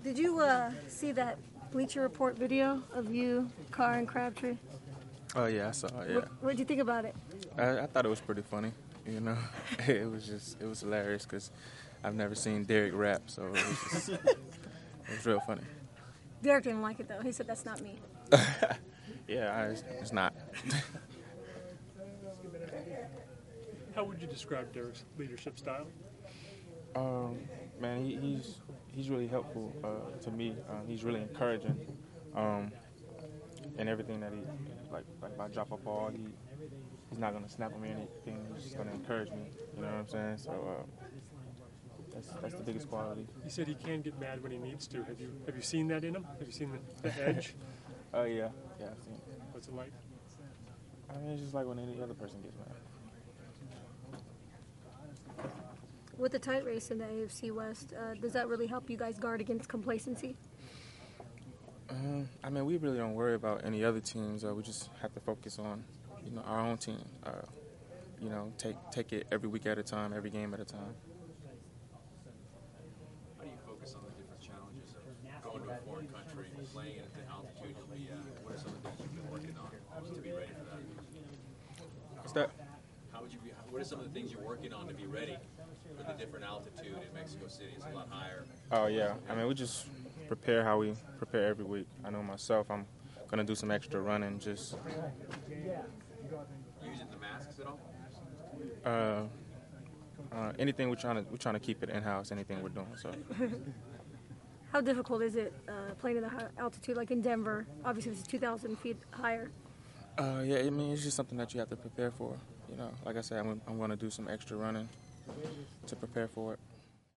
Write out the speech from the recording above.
Did you see that Bleacher Report video of you, Carr, and Crabtree? Oh yeah, I saw it. Yeah, What did you think about it? I thought it was pretty funny. You know, it was hilarious because I've never seen Derek rap, so it was real funny. Derek didn't like it though. He said that's not me. Yeah, it's not. How would you describe Derek's leadership style? Man, he's really helpful to me. He's really encouraging, and everything that he like if I drop a ball, he's not gonna snap at me or anything. He's just gonna encourage me. You know what I'm saying? So that's the biggest quality. He said he can get mad when he needs to. Have you seen that in him? Have you seen the edge? Oh yeah, I've seen it. What's it like? I mean, it's just like when any other person gets mad. With the tight race in the AFC West, does that really help you guys guard against complacency? I mean, we really don't worry about any other teams. We just have to focus on, our own team. Take it every week at a time, every game at a time. How do you focus on the different challenges of going to a foreign country, playing at the altitude you'll be at? What are some of the things you've been working on to be ready for that? What's that? What are some of the things you're working on to be ready for the different altitude in Mexico City? It's a lot higher. Oh yeah, I mean, we just prepare how we prepare every week. I know myself, I'm gonna do some extra running. Just using the masks at all? Anything we're trying to keep it in house. Anything we're doing. So. How difficult is it playing in the high altitude, like in Denver? Obviously, it's 2,000 feet higher. Yeah, I mean, it's just something that you have to prepare for. Like I said, I'm going to do some extra running to prepare for it.